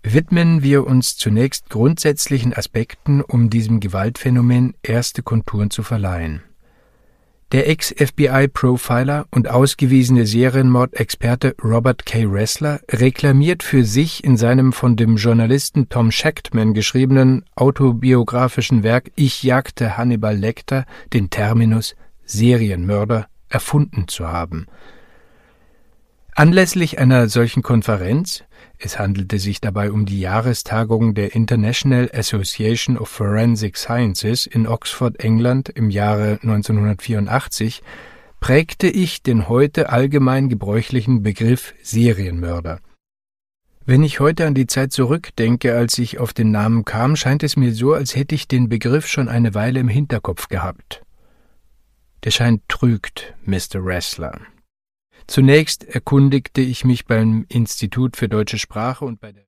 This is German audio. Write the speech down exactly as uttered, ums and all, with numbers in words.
Widmen wir uns zunächst grundsätzlichen Aspekten, um diesem Gewaltphänomen erste Konturen zu verleihen. Der Ex-F B I-Profiler und ausgewiesene Serienmordexperte Robert K. Ressler reklamiert für sich in seinem von dem Journalisten Tom Shachtman geschriebenen autobiografischen Werk »Ich jagte Hannibal Lecter« den Terminus »Serienmörder« erfunden zu haben. Anlässlich einer solchen Konferenz, es handelte sich dabei um die Jahrestagung der International Association of Forensic Sciences in Oxford, England im Jahre neunzehnhundertvierundachtzig, prägte ich den heute allgemein gebräuchlichen Begriff Serienmörder. Wenn ich heute an die Zeit zurückdenke, als ich auf den Namen kam, scheint es mir so, als hätte ich den Begriff schon eine Weile im Hinterkopf gehabt. Der Schein trügt, Mister Ressler. Zunächst erkundigte ich mich beim Institut für Deutsche Sprache und bei der